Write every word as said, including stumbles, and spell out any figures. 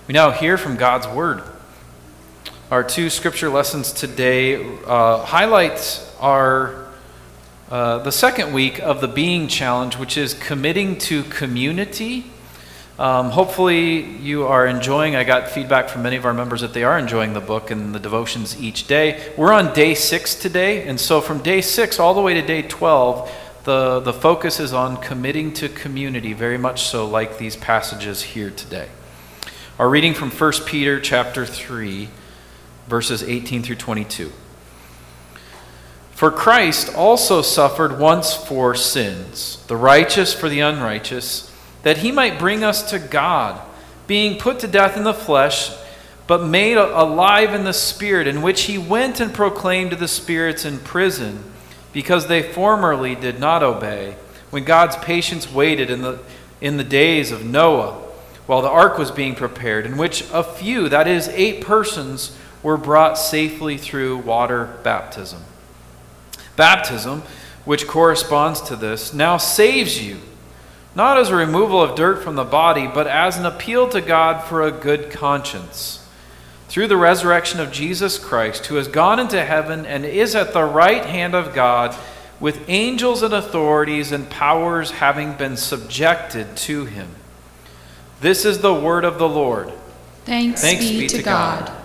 We now hear from God's Word. Our two scripture lessons today uh, highlight our uh, the second week of the Being Challenge, which is committing to community. Um, hopefully you are enjoying, I got feedback from many of our members that they are enjoying the book and the devotions each day. We're on day six today, and so from day six all the way to day twelve, the, the focus is on committing to community, very much so like these passages here today. Our reading from First Peter chapter three, verses eighteen through twenty-two. For Christ also suffered once for sins, the righteous for the unrighteous, that he might bring us to God, being put to death in the flesh, but made alive in the Spirit, in which he went and proclaimed to the spirits in prison, because they formerly did not obey, when God's patience waited in the in the days of Noah, while the ark was being prepared, in which a few, that is, eight persons, were brought safely through water baptism. Baptism, which corresponds to this, now saves you, not as a removal of dirt from the body, but as an appeal to God for a good conscience, through the resurrection of Jesus Christ, who has gone into heaven and is at the right hand of God, with angels and authorities and powers having been subjected to him. This is the word of the Lord. Thanks, Thanks be, be to to God. God.